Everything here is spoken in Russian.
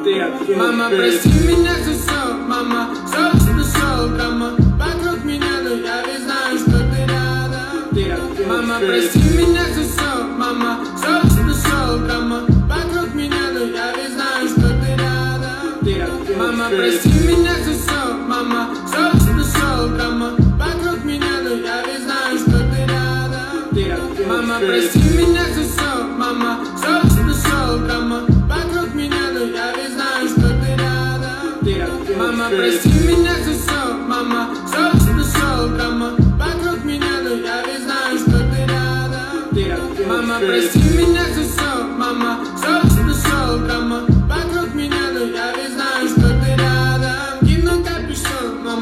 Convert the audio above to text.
Мама, прости меня за все, мама, все, что нашел, дома вокруг меня, но я ведь знаю, что ты рядом. Мама, прости меня за все, мама, все, что нашел, дома вокруг меня, но я ведь знаю, что ты рядом. Мама, прости меня за все, мама, все, что нашел, дома вокруг меня, но я ведь знаю, что ты рядом. Мама, прости меня за все, мама, все, что нашел, дома вокруг меня, но я ведь знаю, что ты рядом. Мама, прости меня за все, мама, все, что нашел, дома вокруг меня, но я ведь знаю, что ты рядом. Мама, прости меня за